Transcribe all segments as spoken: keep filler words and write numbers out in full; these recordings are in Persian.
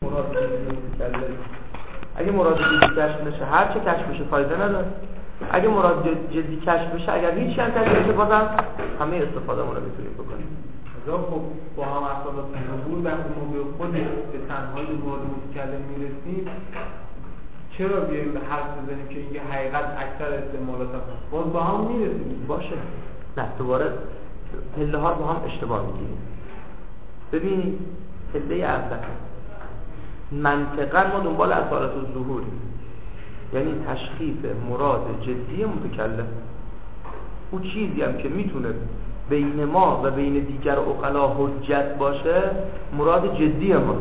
مراد جدی اگه مراد جدی کشف نشه هر چه کشف بشه فایده نداره. اگه مراد جدی کشف بشه اگر هیچ هم کشف نشه بازم همه استفادهمون رو میتونیم بکنیم. خب با هم اصالات ظهور وقتی ما به خود به تنهایی مراد متکلم میرسیم چرا بیایم به حرف بزنیم که این حقیقت اکثر استعمالات هست باز با هم میرسیم باشه؟ نه دوباره پله ها با هم اشتباه میگیریم. ببینید پله اول منطقا ما دنبال اصالت ظهوریم، یعنی تشخیص مراد جدی متکلم. اون چیزی هم که میتونه بین ما و بین دیگر عقلا حجت باشه مراد جدی ما،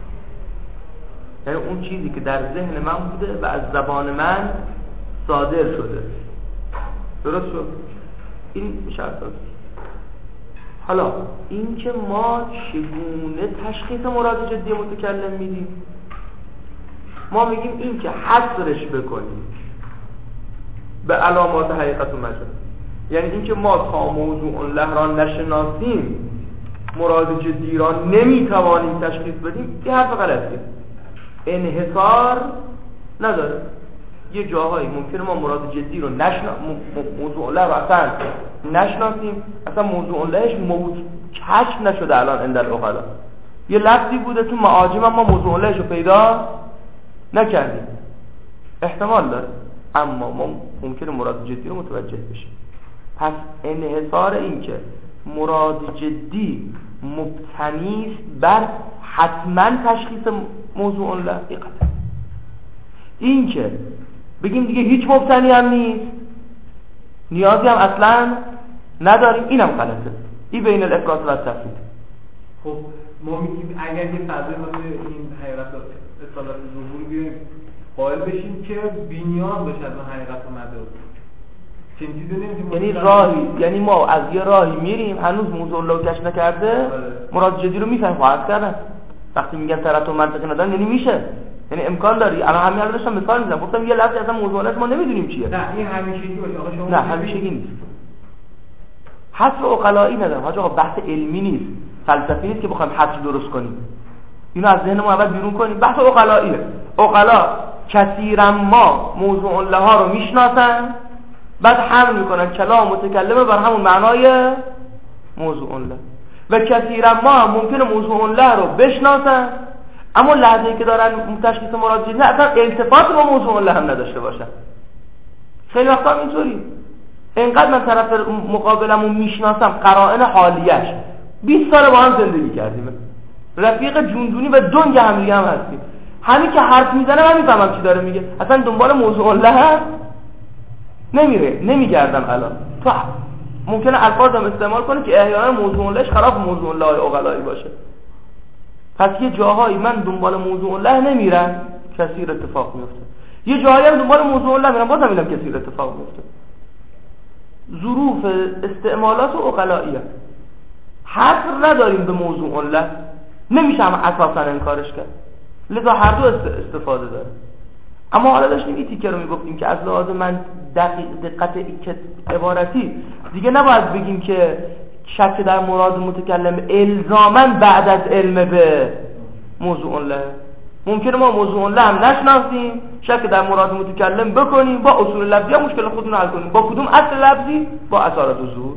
یعنی اون چیزی که در ذهن من بوده و از زبان من صادر شده. درست شد؟ این میشه اساس. حالا این که ما چگونه تشخیص مراد جدی متکلم میدیم، ما میگیم این که حصرش بکنیم به علامات حقیقت و مجاز، یعنی این که ما تا موضوع الله را نشناسیم مراد جدی را نمیتوانیم تشخیص بدیم. این حرف غلطیه، انحصار نداره. یه جاهایی ممکنه ما مراد جدی رو نشنا موضوع الله رو اصلا نشناسیم، اصلا موضوع اللهش موضوع کشف نشده الان عند العقلا، یه لفظی بوده تو معاجم ما موضوع اللهش رو پیدا نکردیم، احتمال داره، اما ما ممکنه مراد جدی رو متوجه بشیم. پس انحصار این که مراد جدی مبتنی است بر حتما تشخیص موضوع الله حقیقت، این که بگیم دیگه هیچ مبتنی هم نیست، نیازی هم اصلا نداریم، اینم غلطه. این بین الافراط و التفرید. خب ما میگیم اگر یه فضای مثل این حقیقت اصالت ظهور بیایم قائل بشیم که بی‌نیاز باشه از اون حقیقت و مجاز، چنین چیزی نمی‌تونیم، یعنی راهی، یعنی ما از یه راهی میریم هنوز موضوع الله کشف نکرده مراد جدی رو میفهمیم. خواهد کردن وقتی میگن ترتب منطقی ندارن یعنی میشه، یعنی امکان داری. الان همین الان داشتم مثال میزنم، گفتم یه لفظی اصلا موضوع الله ما نمیدونیم چیه. نه این همیشگی باشه آقا، شما نه همیشگی نیست، حصر عقلایی نداره حاج آقا، بحث علمی نیست، فلسفی نیست که بخوایم حصر درست کنیم. اینو از ذهن ما اول بیرون کنیم. بحث عقلاییه. عقلا کثیرا ما موضوع الله ها رو میشناسن، بعد حمل میکنن کلام متکلمه بر همون معنای موضوع الله، و کثیرا ما هم ممکنه موضوع الله رو بشناسن اما لحظه‌ای که دارن تشخیص مراد جدی اصلا التفات با موضوع الله هم نداشته باشن. خیلی وقتا هم اینطوری، اینقدر من طرف مقابلمو میشناسم قرائن حالیش، بیست سال با هم زندگی کردیم، رفیق جوندونی و دنگ هم دیگه هم هستیم، همین که حرف میزنه من میفهمم چی داره میگه، اصلا دنبال موضوع الله هست نمیره، نمیگردم. الان تو ممکنه الفاظم استعمال کنه که احیانا موضوع اللهش خلاف موضوع الله عقلایی باشه. پس یه جاهایی من دنبال موضوع الله نمیرم کثیر اتفاق میفته، یه جاهایی هم دنبال موضوع الله میرم بازم اینم کثیر اتفاق میفته. ظروف استعمالات عقلاییه، حصر نداریم به موضوع الله، نمیشه هم اساسا انکارش کرد، لذا هر دو استفاده داره. اما حالا داشتیم این تیکه رو میگفتیم که از لحاظ من دقیق دقت عبارتی دیگه نباید بگیم که شک در مراد متکلم الزاماً بعد از علم به موضوع الله. ممکنه ما موضوع الله هم نشناسیم، شک در مراد متکلم بکنیم، با اصول لفظی هم مشکل خودمون حل کنیم. با کدوم اصل لفظی؟ با اصالت الظهور.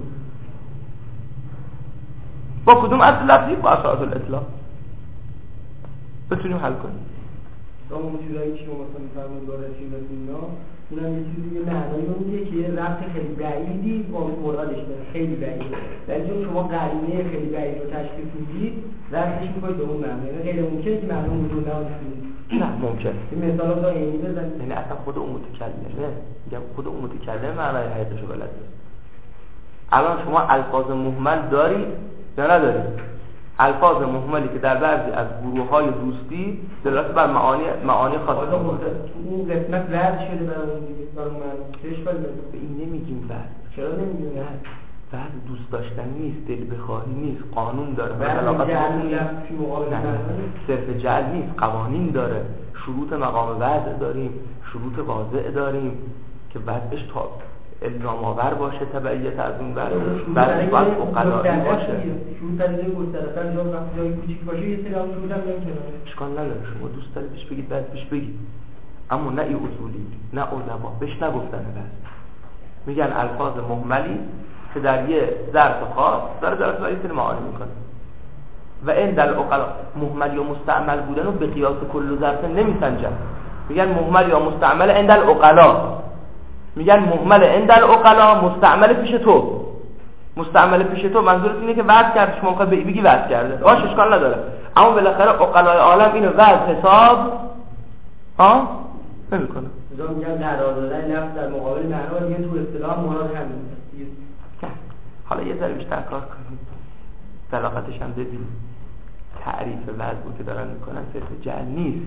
با کدوم اصل لفظی؟ با اصالت الاطلاق بتونیم حل کنیم. اون چیزایی که شما مثلا می‌فرمایید داره چیز از اینا، اونم یه چیزی که معنایی رو میده که یه ربط خیلی بعیدی با مرادش داره، خیلی بعیده. ولی چون شما قرینه خیلی بعید رو تشخیص میدید، ربطش می‌کنید به اون معنی. یعنی غیر ممکنه که معنی وجود نداشته باشه. نه ممکن. این مثالا رو اینی بزنید. یعنی اصلا خود اون متکلمه، میگم خود اون متکلم معنای حقیقتش بلد نیست. الان شما الفاظ مهمل دارید یا ندارید؟ الفاظ مهملی که در بعضی از گروه‌های دوستی دلالت بر معانی معانی خاصه داره. اون قسمت رد شده برای اون دیگه، برای من چش باید به این نمیگیم بعد. چرا نمیگیم بعد؟ بعد دوست داشتن نیست، دل بخواهی نیست، قانون داره. مثلا جعل فی مقابل صرف جعل نیست، قوانین داره، شروط مقام وضع داریم، شروط واضع داریم که بعدش تا الزام آور باشه تبعیت از اون ور بعد باید عقلایی باشه. شروع پدیده گسترده جا وقتی جای کوچیک باشه یه سری هم شروع هم نمی‌کنه. اشکال نداره، شما دوست دارید بهش بگید بعد بهش بگید، اما نه ای اصولی نه ادبا بهش نگفتن. بس میگن الفاظ مهملی که در یه ظرف خاص داره داره برای سری معانی میکنه و این در عقلا مهمل یا مستعمل بودن رو به قیاس کل ظرف نمیسنجن. میگن مهمل یا مستعمل عند العقلا، میگن مهمل عند العقلا مستعمل پیش تو. مستعمل پیش تو منظورت اینه که وضع کرد، شما میخوای بگی وضع کرده باشه اشکال نداره، اما بالاخره عقلای عالم اینو وضع حساب ها نمیکنه. مثلا میگن قرار دادن لفظ در مقابل معنا دیگه تو اصطلاح مراد همین. حالا یه ذره بیشتر کار کنیم، دلاغتش هم ببینیم. تعریف وضع که دارن میکنن صرف جعل نیست.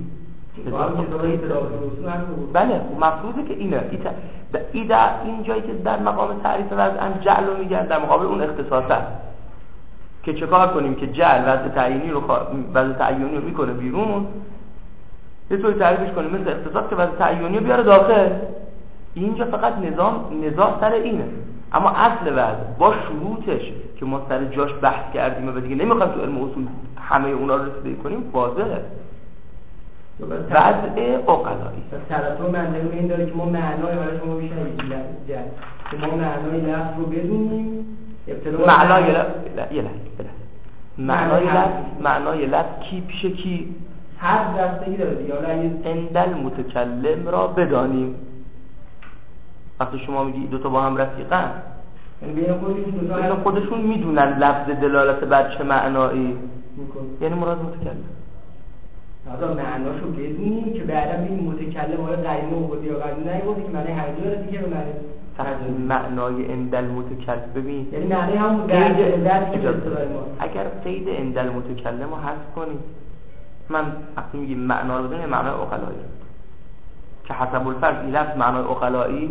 بله مفروضه که اینه ایده این جایی که در مقام تعریف وضع هم جعل رو میگن، در مقابل اون اختصاصه که چه کار کنیم که جعل وضع تعیینی رو وضع تعیینی رو میکنه بیرون، یه طوری تعریفش کنیم مثل اختصاص که وضع تعیینی رو بیاره داخل. اینجا فقط نظام نزاع سر اینه، اما اصل وضع با شروطش که ما سر جاش بحث کردیم و دیگه نمیخوایم تو علم اصول همه اونا رو رسیدگی کنیم واضحه. وضع عقلایی طرف رو منطقه این داره که ما معنای برای شما بیشتر جد که ما معنای لفظ رو بدونیم. معنای لفظ یه لحظه معنای لفظ معنای لفظ کی پیش کی هر دستگی داره دیگه. حالا اگه اندل متکلم را بدانیم، وقتی شما میگی دو تا با هم رفیقن یعنی بین خودشون دو تا بین خودشون میدونن لفظ دلالت بر چه معنایی میکنه، یعنی مراد متکلم. حالا معناشو بدونیم که بعدا ببینیم متکلم آیا قرینه آورده یا قرینه نیاورده که معنی حقیقی داره دیگه به معنی فقط معنای اندل متکلم. ببین یعنی معنی همون درجه درجه که اگر قید اندل متکلم رو حذف کنیم، من وقتی میگیم معنا رو بدونیم معنای عقلایی که حسب الفرض این لفظ معنای عقلایی،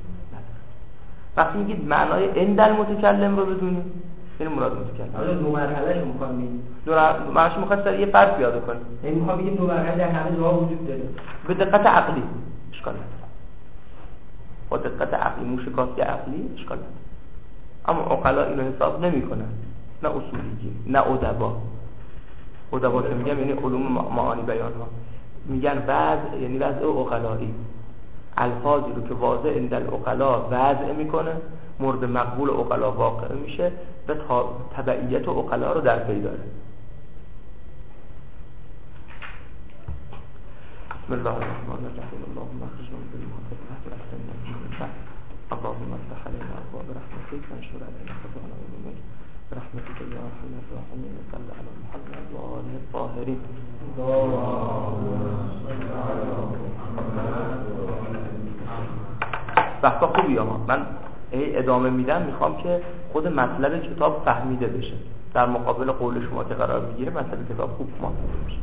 وقتی میگید معنای اندل متکلم رو بدونیم این مراد متکلم. حالا دو مرحله‌شو می‌خوام ببینیم. دو مرحله‌شو می‌خواد سر یه فرض پیاده کنیم. یعنی می‌خوام بگیم دو مرحله در همه جاها وجود داره. به دقت عقلی اشکال نداره. با دقت عقلی موشکافی عقلی اشکال نداره. اما عقلا اینو حساب نمی‌کنن. نه اصولیگی، نه ادبا. ادبا که میگم یعنی علوم معانی بیان ها. میگن وضع یعنی وضع عقلایی. الفاظی رو که واضح عند العقلا وضع میکنه مورد مقبول عقلا واقع میشه و تبعیت عقلا رو در پی داره. بسم الله الرحمن الرحیم. اللهم اخرجنا من الظلمات الى النور. اللهم افتح علينا ابواب رحمتك وانشر علينا خزائن علمك برحمتك يا ارحم الراحمين. صل على محمد وآله الطاهرين. بحثا خوبی اما من ادامه میدم، میخوام که خود مطلب کتاب فهمیده بشه در مقابل قول شما که قرار میگیره مطلب کتاب خوب فهمیده بشه.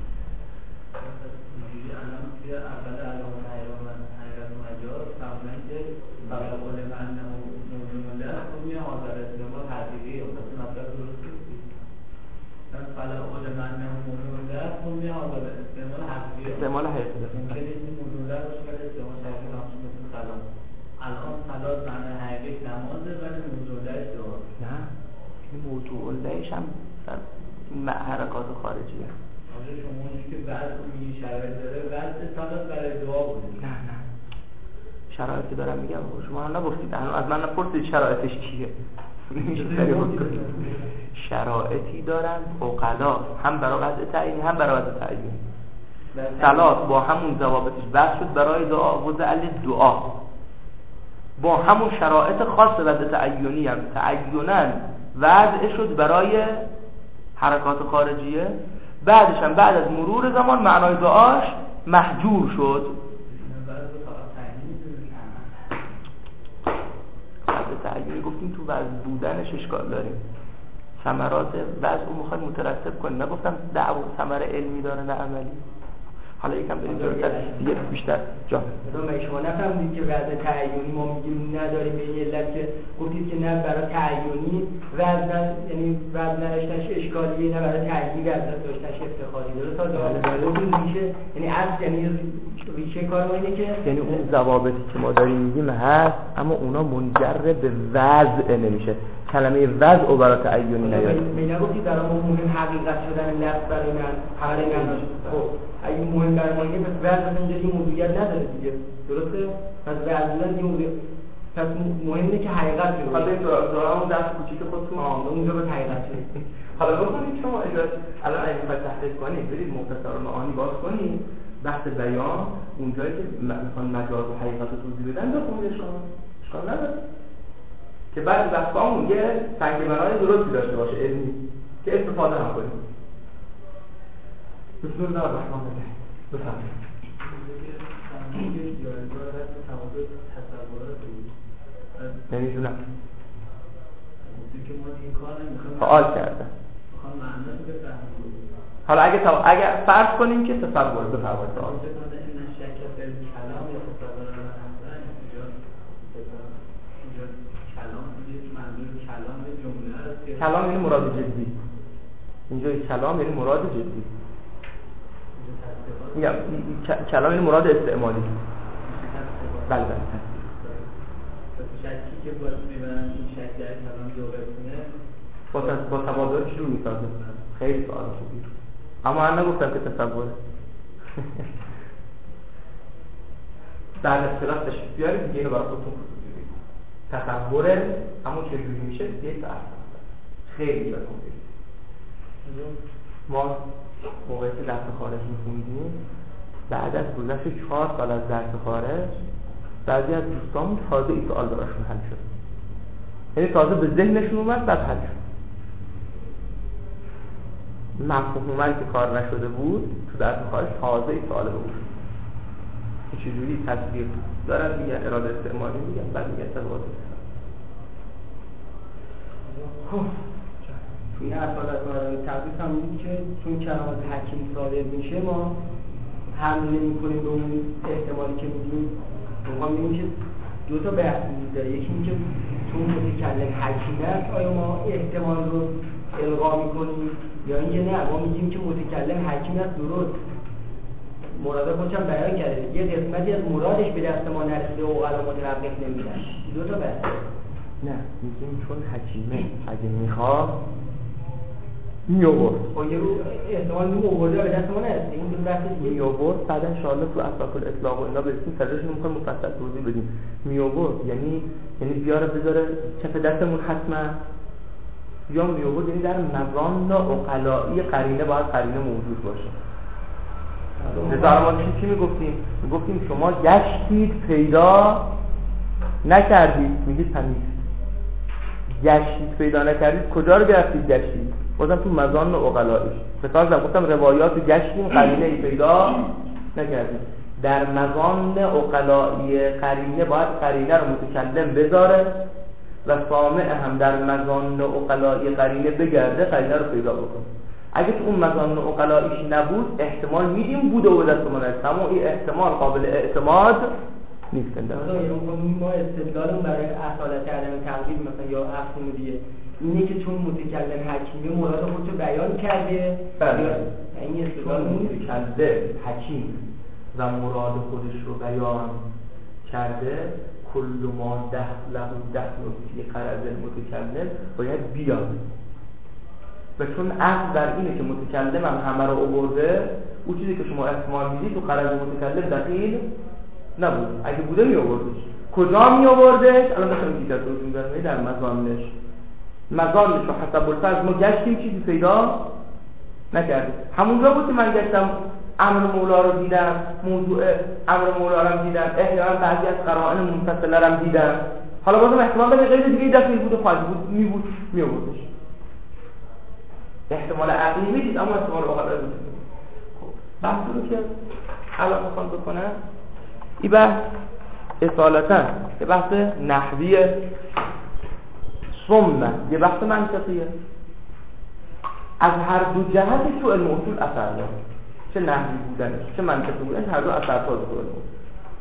استعمال حقیقی الان صلات معنی حقیقی نمازه ولی موضوعش دعا. نه این موضوعش هم حرکات خارجیه. آره شما اونی که بعد میگی شرایط داره بعد صلات برای دعا بوده. نه نه شرایطی دارم میگم شما هم نگفتید، از من نپرسید شرایطش چیه. شرایطی دارن عقلا هم برای وضع تعیینی هم برای وضع تعیینی. صلات با همون ضوابطش بحث شد برای دعا و زعل دعا با همون شرایط خاص وضع تعیینی هم تعییناً وضع شد برای حرکات خارجیه. بعدش هم بعد از مرور زمان معنای دعاش محجور شد. وضع تعیینی گفتیم تو وضع بودنش اشکال داریم، ثمرات وضع رو میخوایم مترتب کنیم. نگفتم دعوا ثمره علمی داره نه عملی. حالا یکم بریم جلوتر دیگه بیشتر جا مثلا شما نفهمید که وضع تعیینی ما میگیم نداریم به این علت که گفتید که نه برای تعیینی وضع یعنی وضع نداشتنش اشکالیه، نه برای تعیینی وضع داشتنش افتخاریه. درست تا جواب میشه یعنی هست، یعنی ریشه کار ما اینه که یعنی اون ضوابطی که ما داریم میگیم هست، اما اونا منجر به وضع نمیشه. کلمه وضع و برای تعیینی نیاد. می نگفتی برای ما مهم حقیقت شدن لفظ برای من برای من خب اگه مهم برای ما اینه پس وضع اونجا این موضوعیت نداره دیگه، درسته؟ پس وضع این موضوع پس مهمه که حقیقت شده. حالا این دوران اون دست کوچیک خودتون آه اونجا به حقیقت شده. حالا بکنید شما اجازه الان اگه میخواید تحقیق کنید برید مختصر معانی باز کنید، بحث بیان اونجایی که میخوان مجاز و حقیقت رو توضیح بدن بخونید شما اشکال نداره که بعد بحثامون یه سنگ بنای درستی داشته باشه علمی که استفاده هم کنید. بسم الله الرحمن الرحیم. بفرمایید. نمیدونم فعال کردن. حالا اگه تا اگه فرض کنیم که تصور بفرمایید فعال کلام یعنی مراد جدی. اینجا کلام یعنی مراد جدی. میگم کلام یعنی مراد استعمالی. بله بله. شکی که باید میبرن این شک در کلام جوابتونه با با تبادل شروع میسازه. خیلی سوال خوبی. اما من نگفتم که تصوره. در اصطلاح تشریف بیارید دیگه اینو برای خودتون بگید. تصوره اما چجوری میشه یه ساعت. خیلی جا کنید. ما موقعی که درس خارج می‌خوندیم بعد از گذشت چهار سال از درس خارج بعضی از دوستامون تازه این سوال براشون حل شد. یعنی تازه به ذهنشون اومد بعد حل شد. مفهومی که کار نشده بود تو درس خارج تازه این سوال بود. که چجوری تصویر دارن میگن اراده استعمالی میگن بعد میگن تضاد. خب توی اصالت برای تبریز هم میگه که چون کلمات حکیم صادر میشه ما حمله نمی‌کنیم به اون احتمالی که میدیم. ما میگیم که دو تا بحث وجود داره. یکی اینکه چون متکلم حکیم است آیا ما احتمال رو الغا می‌کنیم یا اینکه نه ما میگیم که متکلم حکیم است درست مراد خودش هم بیان کرده یه قسمتی از مرادش به دست ما نرسیده و علا متوقف نمیشن. دو تا بحث. نه میگیم چون حکیمه اگه میخواد میآورد خب یه رو احتمال میآورده به دست ما نرسیده این دو بحث دیگه میآورد بعد ان شاءالله تو اساس الاطلاق و اینا برسیم سرشون میخوایم مفصل توضیح بدیم. میآورد یعنی یعنی بیاره بذاره کف دستمون حتما یا میآورد یعنی در مظان عقلائی قرینه باید قرینه موجود باشه. مثلا ما چی چی میگفتیم؟ میگفتیم شما گشتید پیدا نکردید میگید تمیز. گشتید پیدا نکردید کجا رو گرفتید گشتید؟ بازم تو مظان عقلائیش. مثلا گفتم روایات گشتیم قرینه ای پیدا نکردید. در مظان عقلائی قرینه باید قرینه رو متکلم بذاره و سامع هم در مظان عقلائی قرینه بگرده قرینه رو پیدا بکنه. اگه تو اون مظان عقلائیش نبود احتمال میدیم بوده و دست ما نرسید، اما این احتمال قابل اعتماد نیست. ما استدلالمون برای اصالت عدم تقدیر مثلا یا افهام دیگه اینه که چون متکلم حکیمه مراد خودشو بیان کرده. بله این استدلال متکلم حکیم و مراد خودش رو بیان کرده کل ما دخل له دخل فی قرض المتکلم باید بیاد. و چون اصل در اینه که متکلم هم همه رو آورده اون چیزی که شما احتمال میدید تو قرض متکلم دخیل نبود. اگه بوده می آوردش. کجا می آوردش؟ الان مثلا این دیگر روشون برمید در مظانش مظانش و حسب الفرض ما گشتیم چیزی پیدا نکردیم. همونجا بود که من گشتم امر مولا رو دیدم، موضوع امر مولا رو دیدم، احیانا بعضی از قرائن منفصله رو دیدم. حالا بازم احتمال داره غیر دیگه دخیل بود و خواهد بود می بود می آوردش. احتمال عقلی میدید اما احتمال عقلی بود. خب بحثی رو که الان میخوام بکنم این بحث اصالتا یه بحث نحویه، ثم یه بحث منطقیه. از هر دو جهت تو علم اصول اثر داره، چه نحوی بودنش چه منطقی بودنش هر دو اثر داره تو علم اصول.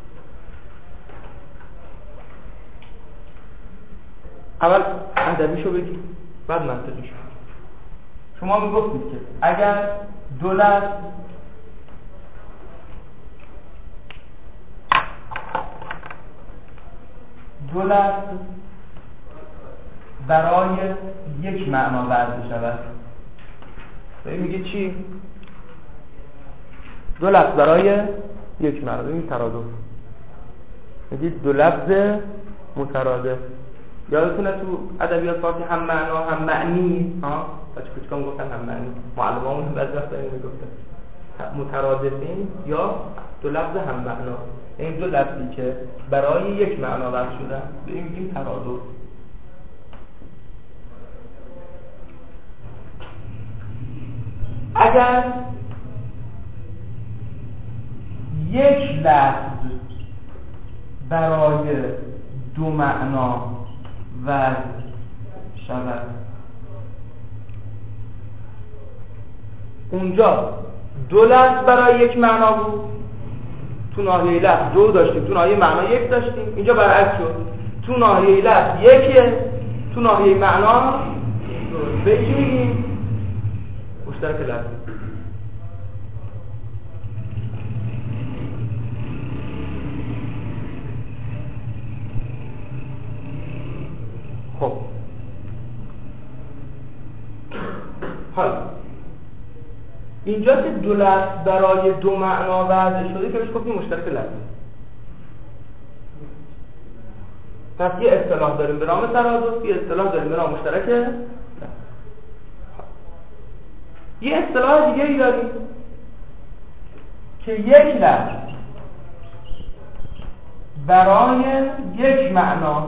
اول ادبیشو بگید بعد منطقیشو. شما میگفتید که اگر دو لفظ دو لفظ برای یک معنا وضع شود. ببین میگه چی؟ دو لفظ برای یک معنا. ببین ترادف، میگه دو لفظ مترادف. یادتونه تو ادبیات فارسی هم معنا هم معنی، ها بچه کوچیکام گفتن هم معنی، معلمامون بعضی وقتا اینو میگفتن مترادفین یا دو لفظ هم معنا. این دو لفظی که برای یک معنا وضع شدن به این میگیم ترادف. اگر یک لفظ برای دو معنا وضع شود، اونجا دو لفظ برای یک معنا بود، تو ناحیه لفظ دو داشتیم، تو ناحیه معنا یک داشتیم. اینجا برعکس شد، تو ناحیه لفظ یکه، تو ناحیه معنا به چی میگیم؟ مشترک لفظ. خب حالا اینجا که دو لفظ برای دو معنا وضع شده که بهش گفتیم مشترک لفظ. پس یه اصطلاح داریم به نام ترادف، یه اصطلاح داریم به نام مشترک لفظ. یه اصطلاح دیگه ای داریم که یک لفظ برای یک معنا،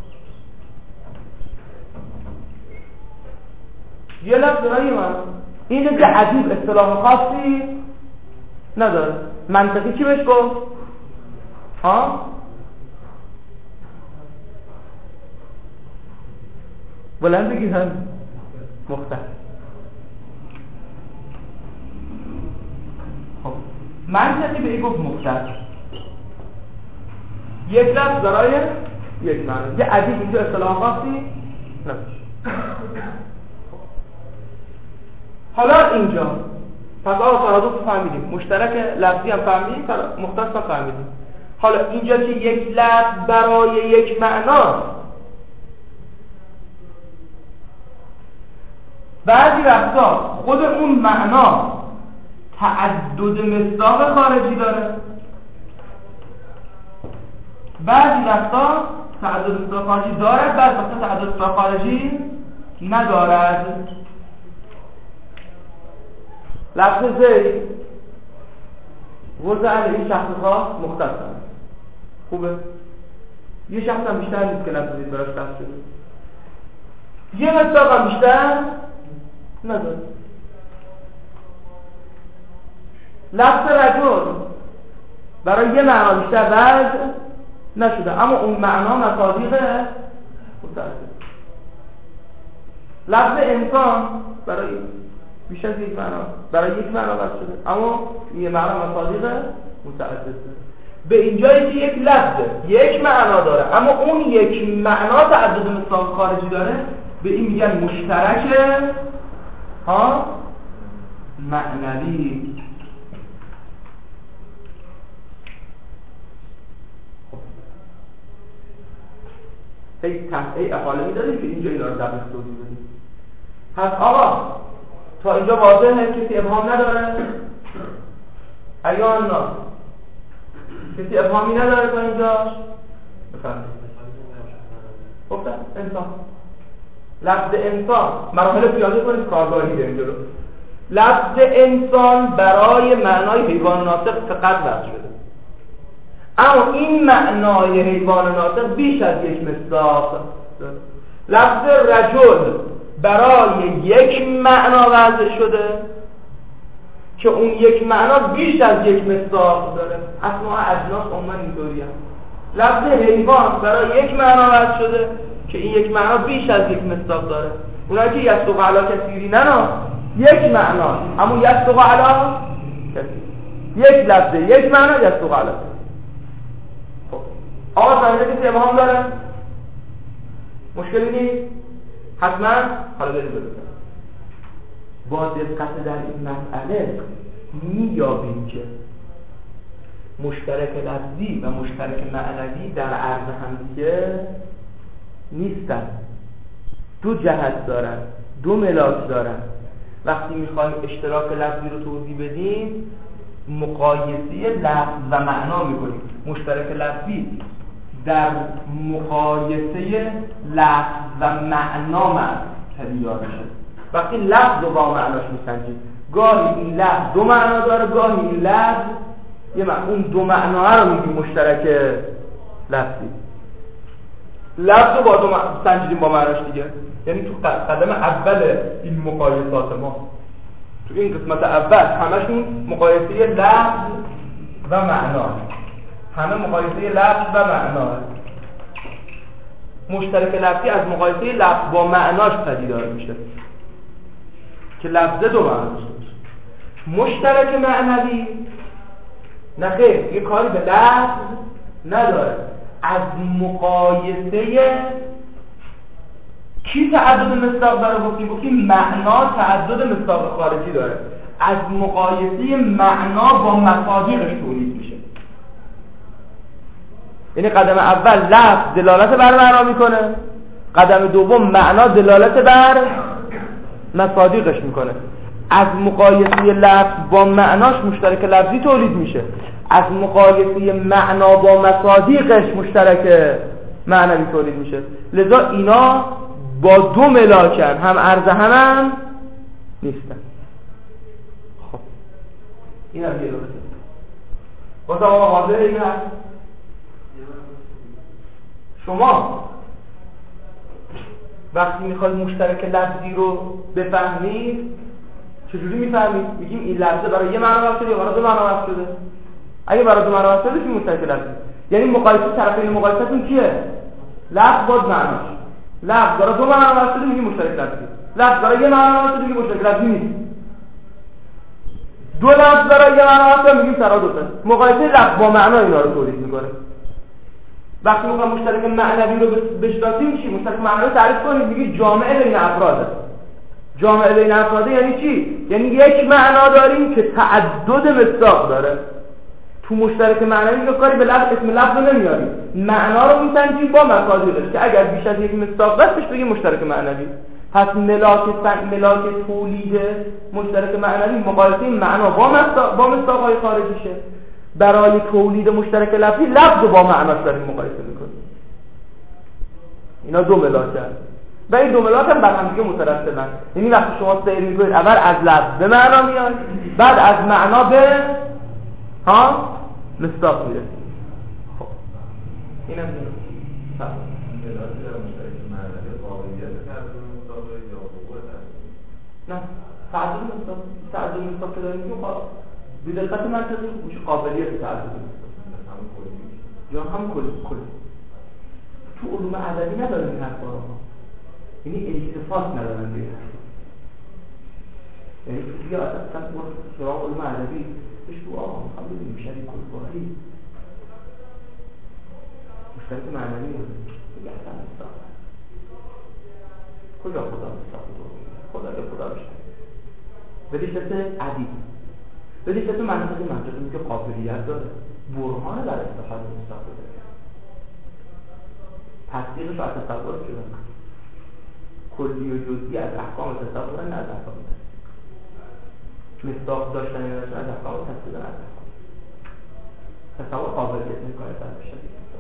یه لفظ برای معنا، این که عجیب اصطلاح خاصی نداره. منطقی چی بهش گفت؟ ها؟ بلند بگید هم مختصر. خب منطقی به این گفت مختصر. یک لفظ برای یک معنی، یه عجیب اینجا اصطلاح خاصی نداره. حالا اینجا پس آقا ترادف فهمیدیم، مشترک لفظی هم فهمیدیم، مختص هم فهمیدیم. حالا اینجا که یک لفظ برای یک معنا، بعضی وقتا خود اون معنا تعدد مصداق خارجی داره، بعضی وقتا تعدد مصداق خارجی دارد، بعضی وقتا تعدد مصداق خارجی ندارد. لفظ زید وضع این شخص خاص مختص است. خوبه؟ یه شخص هم بیشتر نیست که لفظ زید براش بحث شده، یه مصداق هم بیشتر نداره. لفظ رجل برای یه معنا بیشتر وضع نشده، اما اون معنا مصادیق متعدد. لفظ انسان برای بیش از یک معنا برای یک معنا وضع شده، اما یه معنا مصادیق متعدد. به اینجایی که یک لفظ یک معنا داره اما اون یک معنا تعدد مصداق خارجی داره، به این میگن مشترک ها معنوی. هی تحقیق اقاله میدادیم که اینجا اینا رو دقیق توضیح بدیم. پس آقا تا اینجا واضحه، کسی ابهام نداره؟ ایان نه کسی ابهامی نداره تا اینجا؟ بفرمایید. گفتم انسان، لفظ انسان مراحل پیاده کنید کارگاهی داریم جلو. لفظ انسان برای معنای حیوان ناطق فقط وضع شده، اما این معنای حیوان ناطق بیش از یک مصداق داره. لفظ رجل برای یک معنا وضع شده که اون یک معنا بیش از یک مصداق داره. اسماء اجناس عموما اینطوری هست. لفظ حیوان برای یک معنا وضع شده که این یک معنا بیش از یک مصداق داره. اونایی که یصدق علی کثیری نه نه یک معنا، اما یصدق علی کثیر، یک لفظ یک معنا یصدق علی. خب آقا فهمیده کسی ابهام داره؟ مشکلی نیست؟ حتما حالا بریم بریم با دقت در این مسئله می‌یابیم که مشترک لفظی و مشترک معنوی در عرض همدیگه نیستن، دو جهت دارن، دو ملاک دارن. وقتی میخوایم اشتراک لفظی رو توضیح بدیم مقایسه لفظ و معنا میکنیم. مشترک لفظی در مقایسه لفظ و معنا پدیدار میشه. وقتی لفظ رو با معناش میسنجید، گاهی این لفظ دو معنا داره، گاهی این لفظ یه معنی، اون دو معنا رو میگیم مشترک لفظی. لفظ رو با دو معنا سنجیدیم با معناش دیگه، یعنی تو قدم اول این مقایسات ما، تو این قسمت اول همشون مقایسه لفظ و معنا، همه مقایسه لفظ و معنا. مشترک لفظی از مقایسه لفظ با معناش پدیدار میشه که لفظ دو معنا داشته باشه. مشترک معنوی نه خیر، یه کاری به لفظ نداره، از مقایسه کی تعدد مصداق داره؟ گفتیم گفتیم معنا تعدد مصداق خارجی داره، از مقایسه معنا با مصادیقش تولید میشه. یعنی قدم اول لفظ دلالت بر معنا میکنه، قدم دوم معنا دلالت بر مصادیقش میکنه. از مقایسه لفظ با معناش مشترک لفظی تولید میشه، از مقایسه معنا با مصادیقش مشترک معنوی تولید میشه. لذا اینا با دو ملاکن، هم عرض هم هم نیستن. خب این هم یه دوسته با تمام حاضر این هست. شما وقتی میخواید مشترک لفظی رو بفهمید چجوری میفهمید؟ میگیم این لفظه برای یه معنا وصل شده یا برای دو معنا وصل شده. اگه برای دو معنا وصل شده چی مشترک لفظی؟ یعنی مقایسه طرفین مقایسه‌تون کیه؟ لفظ با معناش. لفظ برای دو معنا وصل شده میگیم مشترک لفظی، لفظ برای یه معنا وصل شده میگیم مشترک لفظی نیست. دو لفظ برای یه معنا وصل میگیم ترادفه. مقایسه لفظ با معنا اینا رو تولید میکنه. وقتی میگم مشترک معنوی رو بشناسیم چی؟ مشترک معنوی تعریف کنیم، میگی جامعه بین افراده. جامعه بین افراده یعنی چی؟ یعنی یک معنا داریم که تعدد مصداق داره. تو مشترک معنوی یک کاری به لفظ اسم لفظ رو نمیاریم، معنا رو میسنجیم با مصادیقش که اگر بیش از یک مصداق داشت بهش بگیم مشترک معنوی. پس ملاک ملاک تولید مشترک معنوی مقایسه معنا با مصداق با مصداق‌های خارجیشه. برای تولید مشترک لفظی لفظ رو با معناش داریم مقایسه میکنیم. اینا دو ملاک هست و این دو ملاک هم بر هم دیگه مترتبن. یعنی وقتی شما سیر میکنید اول از لفظ به معنا میاد، بعد از معنا به ها مصداق میره. خب اینم اینه نه تعدد مصداق تعدد مصداق که داریم به دقت منطقی میشه قابلیت تعدد مصداق یا هم کل کل تو علوم ادبی ندارن این حرفا رو، یعنی التفات ندارن به این حرفا. یعنی دیگه اصلا ما سراغ علوم ادبی بهش تو آقا میخوام ببینیم شریک کلباری مشترک معنوی دیگه اصلا مصداق کجا خدا مصداق خدا یا خدا بشه بدیش دسته عدید بدیش دسته منطقی منطقی میگه قابلیت داره برهانه در استفاده مصداق داره تصدیقش از تصور شده کلی و جزئی از احکام تصور نه از احکام تصدیق مصداق داشتن یا داشتن از احکام تصدیق نه از احکام تصور قابلیت میکنه در بشه.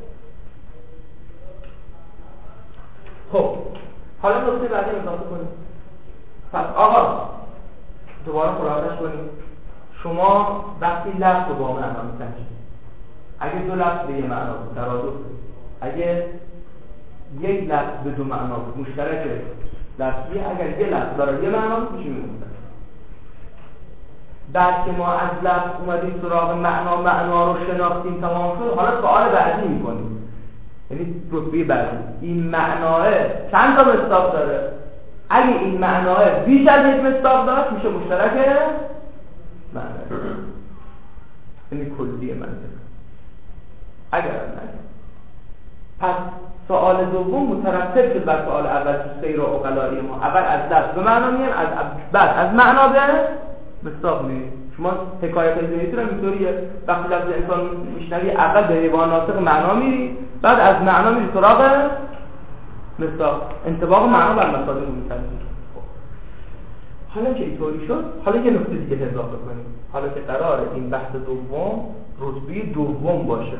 خب حالا نکته بعدی اضافه کنیم. پس آقا دوباره خلاصش کنیم. شما وقتی لفظ رو با معنا میسنجید، اگه دو لفظ به یه معنا بود ترادف، اگه یک لفظ به دو معنا بود مشترک لفظی، اگر یه لفظ برای یه معنا بود میشه میگفتن. بعد که ما از لفظ اومدیم سراغ معنا معنا رو شناختیم تمام شد، حالا سوال بعدی میکنیم، یعنی رتبه بعدی این معناه چند تا مصداق داره؟ اگه این معناه بیش از یک مصداق داشت میشه مشترک معنی، یعنی کلی منطق. اگر نه پس سوال دوم مترتب شد بر سوال اول تو سیر عقلایی ما. اول از لفظ به معنا میان، از بعد از معنا به مصداق میان. شما حکایت زندگیتون هم اینطوریه، وقتی لفظ انسان میشنوی اول به حیوان ناطق معنا میری، بعد از معنا میری سراغ مثال انطباق معنا بر مصادر رو می‌کنی. حالا که اینطوری شد، حالا یه نکته دیگه اضافه کنیم. حالا که قراره این بحث دوم رتبه دوم باشه،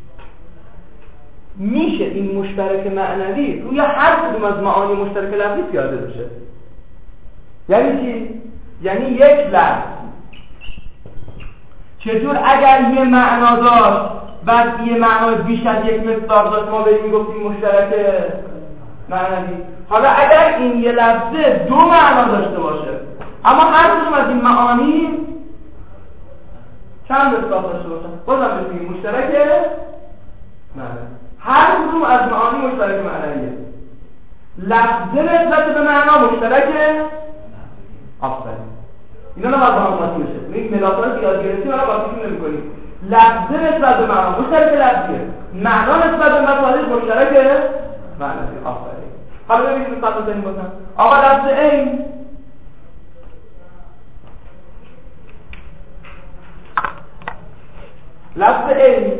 میشه این مشترک معنوی روی هر کدوم از معانی مشترک لفظی پیاده بشه. یعنی چی؟ یعنی یک لفظ چطور اگر یه معنا داشت بعد یه معنای بیش از یک مصداق داشت ما بریم میگفتیم مشترک معنوی. حالا اگر این یه لفظه دو معنا داشته باشه اما هر کدوم از این معانی چند مصداق داشته باشه بازم بگیم مشترک معنوی. هر کدوم از معانی مشترک معنویه. لفظه نسبت به معنا مشترکه. آفرین. اینا نباید با هم قاطی بشه. این ملاطات که یاد گرفتیم حالا قاطیشون نمی‌کنیم. لفظه نسبت به معنا مشترک لفظیه. معنا نسبت به مطالب مشترک معنوی. آفرین. حالا ببینید مثلا بزنیم بازم. آقا لفظ این لفظ این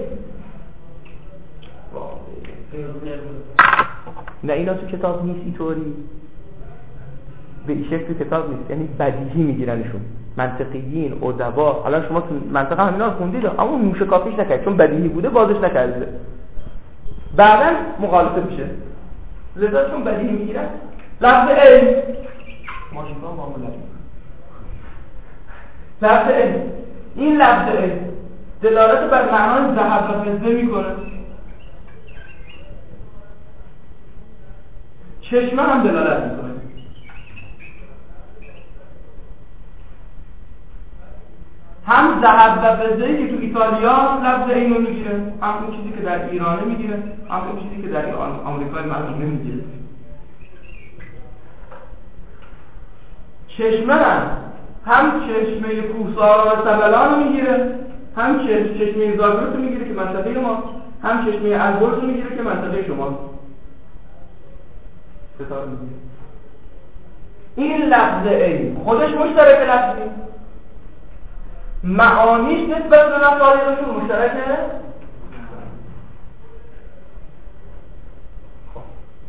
نه اینا تو کتاب نیست اینطوری، به این شکل تو کتاب نیست، یعنی بدیهی میگیرنشون منطقیین ادبا. حالا شما تو منطقه همینا رو خوندید اما موشه کافیش نکرد چون بدیهی بوده بازش نکرده، بعدا مخالفه میشه. لذا چون بدیهی میگیرن لفظ علم ماشینا معامله لفظ علم، این لفظ علم دلالت بر معنای ذهب و فضه میکنه. چشمه هم دلالت میکنه. هم ذهب و فضه‌ای که تو ایتالیا لفظ اینو میگیره، هم اون چیزی که در ایرانه میگیره، هم اون چیزی که در آمریکای مرحومه میگیره. چشمه هم هم چشمه کوهساران و سبلان میگیره، هم چشمه زاگرس میگیره که منطقه ما، هم چشمه البرز میگیره که منطقه شما. ستاره میگیره. این لفظ این خودش مشترک لفظی، معانیش نسبت به مفاهیمشون مشترکه. خب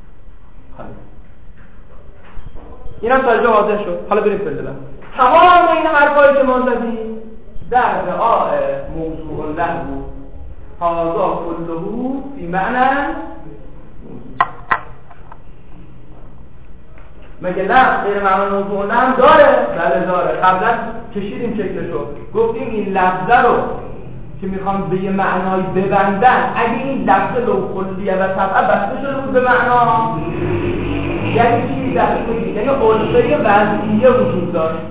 این هم تا اینجا واضح شد. حالا بریم فردلم. تمام این حرفایی که ما زدیم در رعاء موضوع لهو هذا كله فی معنی مگه لفظ غیر معنی موضوع لهم داره؟ بله داره. قبلا کشیدیم شکلشو، گفتیم این لفظه رو که میخوام به یه معنایی ببندن اگه این لفظه لو کلیه و طبعا بسته شده بود به معنا یعنی چی دست کنید؟ یعنی علقه وضعیه وجود داشت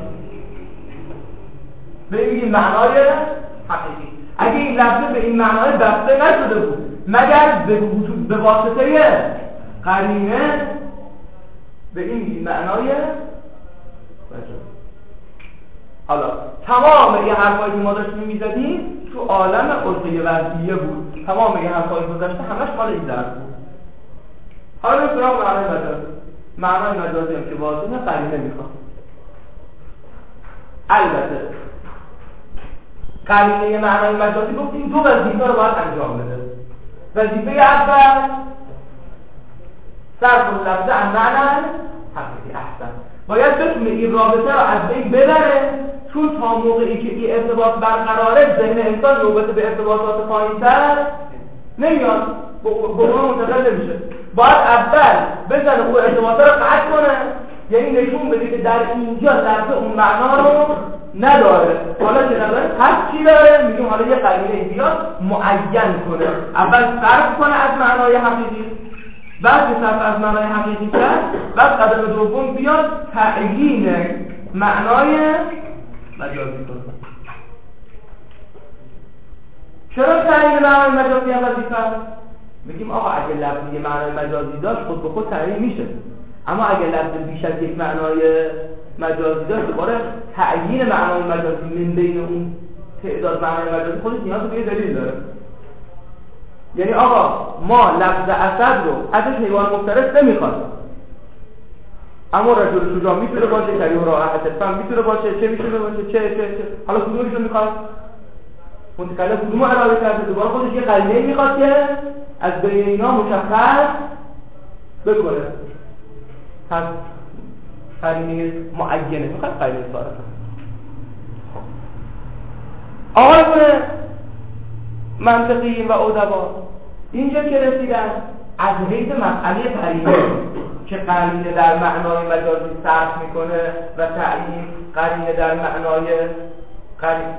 به این معنای حقیقی. اگه این لفظه به این معنای بسته نشده بود مگر به وجود به واسطه قرینه به این معنای مجاز. حالا تمام این حرفایی که ما داشتیم میزدیم تو عالم علقه وضعیه بود. تمام این حرفایی که داشته همش مال این درس بود. حالا به سراغ معنای مجازی. معنای مجازی هم که واضحه قرینه میخواد. البته قرینه معنای مجازی گفتیم دو وظیفه رو باید انجام بده. وظیفه اول صرف اللفظ عن معنی حقیقی. احسن باید بتونه این رابطه رو از بین ببره، چون تا موقعی که این ارتباط برقراره ذهن انسان نوبت به ارتباطات پایین‌تر نمیاد، به اون منتقل نمیشه. باید اول بزنه اون ارتباطات رو قطع کنه، یعنی نشون بده که در اینجا لفظ اون معنا رو نداره. حالا که نداره پس چی داره؟ میگیم حالا یه قرینه بیاد معین کنه. اول صرف کنه از معنای حقیقی، بعد که صرف از معنای حقیقی کرد، بعد قدم دوم بیاد تعیین معنای مجازی کنه. چرا تعیین معنای مجازی هم وظیفه است؟ میگیم آقا اگه لفظی معنای مجازی داشت خود به خود تعیین میشه، اما اگه لفظ بیش از یک معنای مجازی داشت دوباره تعیین معنای مجازی من بین اون تعداد معنای مجازی خودش نیاز به یه دلیل داره. یعنی آقا ما لفظ اسد رو ازش حیوان مفترس نمیخواد، اما رجل شجاع میتونه باشه، کریم راحت فهم میتونه باشه، چه میتونه باشه، چه چه چه حالا کدومش رو میخواد؟ متکلم کدوم اراده کرده؟ دوباره خودش یه قرینه میخواد که از بین اینا مشخص بکنه. پس قرینه معینه میخواد قرینه صارفه. آقایون منطقیین و ادبا اینجا که رسیدن از حیث مسئله قرینه که قرینه در معنای مجازی صرف میکنه و تعیین قرینه در معنای قرینه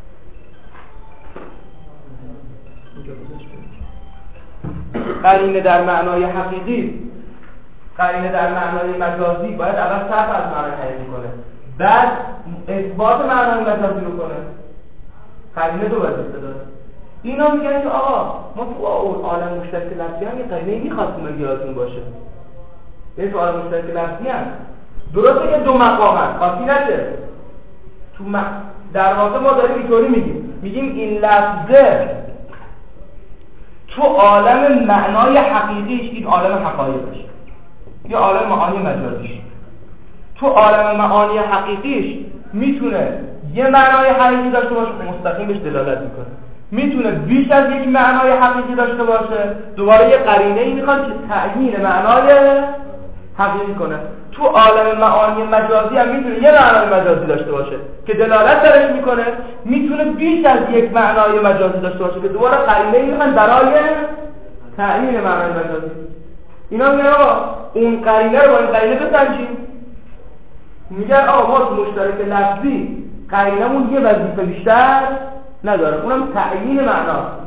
قرینه در معنای حقیقی، قرینه در معنای مجازی باید اول صرف از معنای حقیقی کنه، بعد اثبات معنای مجازی رو کنه. قرینه دو وظیفه داره. اینا میگن که آقا ما تو اون عالم مشترک لفظی هم یه قرینه میخواستیم اگه یادتون باشه. یه تو عالم مشترک لفظی هم درسته که دو مقامن خاصی نشه. تو م... در واقع ما داریم اینطوری میگیم میگیم این لفظه تو عالم معنای حقیقیش این عالم حقایقش یا عالم معانی مجازیش. تو عالم معانی حقیقیش میتونه یه معنای حقیقی داشته باشه مستقیم بهش دلالت میکنه، میتونه بیش از یک معنای حقیقی داشته باشه دوباره یه قرینه‌ای میخواد که تعیین معنای حقیقی کنه. تو عالم معانی مجازی هم میتونه یه معنای مجازی داشته باشه که دلالت درش میکنه، میتونه بیش از یک معنای مجازی داشته باشه که دوباره قرینه‌ای میخوان برای تعیین معنای مجازی. اینا میگن آقا اون قرینه رو با این قرینه بسنجیم. میگن آقا ما تو مشترک لفظی قرینمون یه وظیفه بیشتر نداره، اونم تعیین معناست.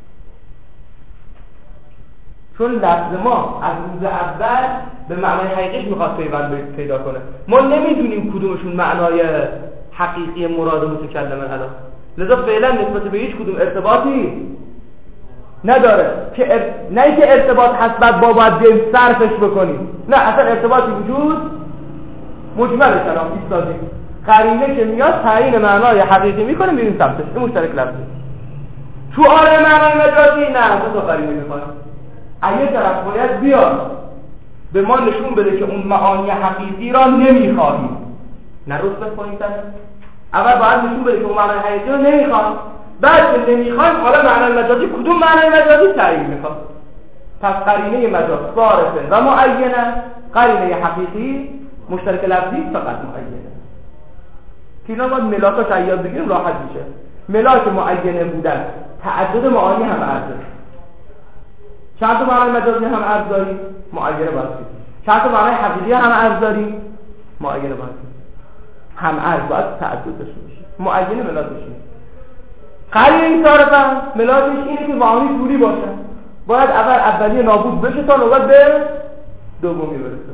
چون لفظ ما از روز اول به معنای حقیقیش میخواد پیوند پیدا کنه. ما نمیدونیم کدومشون معنای حقیقی مراد متکلمه الان، لذا فعلا نسبت به هیچ کدوم ارتباطی نداره که ار... نه که ارتباط هست بعد با باید بیایم صرفش بکنیم، نه اصلا ارتباطی وجود مجمل کلام ایستادیم. قرینه که میاد تعیین معنای حقیقی میکنه میریم سمتش. این مشترک لفظی. تو عالم معنای مجازی نه تو قرینه میکنه. اگه طرف باید بیاد به ما نشون بده که اون معانی حقیقی را نمیخواهیم، نه رتبه پایین تر. اول باید نشون بده که اون معنای حقیقی را نمیخواهیم، بعد که نمیخوایم حالا معنای مجازی کدوم معنای مجازی تعیین میکنه. پس قرینه مجاز صارفه و معینه، قرینه حقیقی مشترک لفظی فقط معینه. که اینا باید ملاکاش ایاد بگیریم راحت میشه. ملاک معینه بودن تعدد معانی هم عرضه. چند تا معنای مجازی هم عرض داریم؟ معینه باید بگیریم. چند تا معنای حقیقی هم عرض داریم؟ معینه باید بگیریم. هم عرض باید تعدد داشته باشه. معینه ملاک بشه. قرینه صارفه ملاکش اینه که معانی طولی باشه. باید اول اولی نابود بشه تا نوبت به دومی برسه.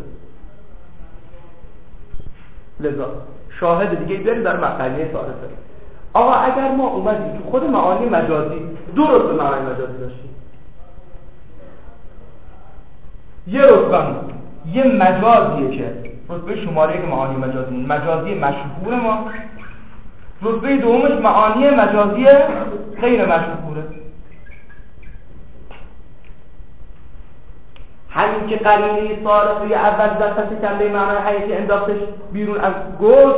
لذا شاهد دیگه بیاریم در قرینه صارفه. آقا اگر ما اومدیم تو خود معانی مجازی دو رتبه معنای مجازی داشتیم، یه رتبه یه مجازیه که رتبه شماره یک معانی مجازی مجازی مشهور ما، رتبه دومش معانی مجازی غیر مشهوره. همین که قرینه صارفه اول در پس کله معنای حقیقی انداختش بیرون از گفت،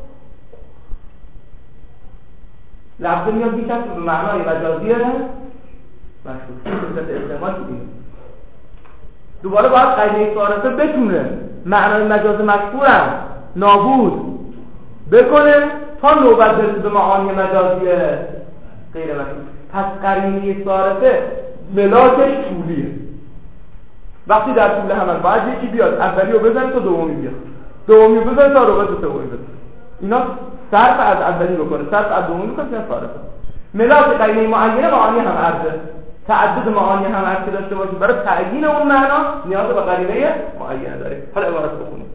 لفظ میاد بیشتر به معنای مجازی مشهور که استعمال کنیم. دوباره باید قرینه صارفه بتونه معنای مجاز مشهورم نابود بکنه تا نوبت برسه به معانی مجازی غیر مشهور. پس قرینه صارفه ملاکش طولیه. وقتی در طول همون باید یکی بیاد اولی رو بزنی تا دومی بیاد، دومی بزنی تا نوبت به سومی برسه. اینا صرف از اولی رو کنه، صرف از دومی کنه، صرف صارفه. ملاک قرینه معینه معانی هم عرضه، تعدد معانی هم عرضه داشته باشه برای تعیین اون معنا نیاز به قرینه معینه داره. حالا عبارت بخونیم.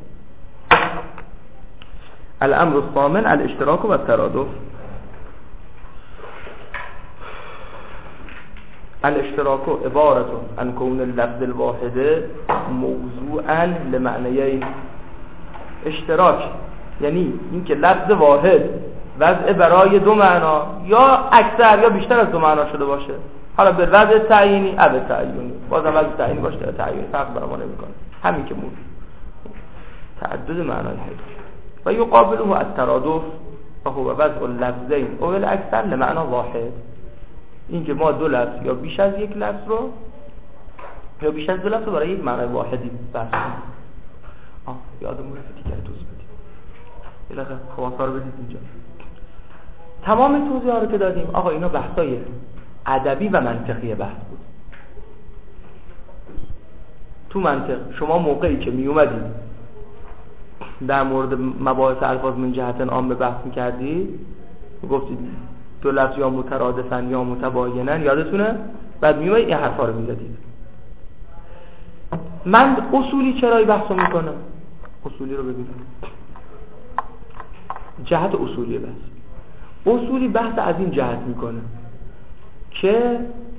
الامر الثامن الاشتراک و الترادف. الاشتراك عبارة عن كون اللفظ الواحد موضوعا لمعنیین. اشتراک یعنی اینکه لفظ واحد وضع برای دو معنا یا اکثر یا بیشتر از دو معنا شده باشه. حالا به وضع تعیینی او تعیینی، بازم وضع تعیینی باشه یا تعیینی فرق برای ما نمیکنه، همین که موجود. تعدد معنای حیث و یقابله الترادف و هو وضع اللفظین او الاکثر لمعنا واحد. این که ما دو لفظ یا بیش از یک لفظ رو یا بیش از دو لفظ رو برای یک معنای واحدی بحث کنیم. آه یادمون رفت دیگه توضیح بدیم. بالاخره خلاصه رو بدید اینجا. تمام توضیحا رو که دادیم آقا اینا بحثای ادبی و منطقی بحث بود. تو منطق شما موقعی که می اومدید در مورد مباحث الفاظ من جهت عام بحث می‌کردید گفتید دو لفظ یا مترادفن یا متباینن، یادتونه؟ بعد می اومدید این حرفا رو می‌زدید. من اصولی چرایی بحثو میکنم؟ اصولی رو ببینید. جهت اصولی بحث. اصولی بحث از این جهت میکنه که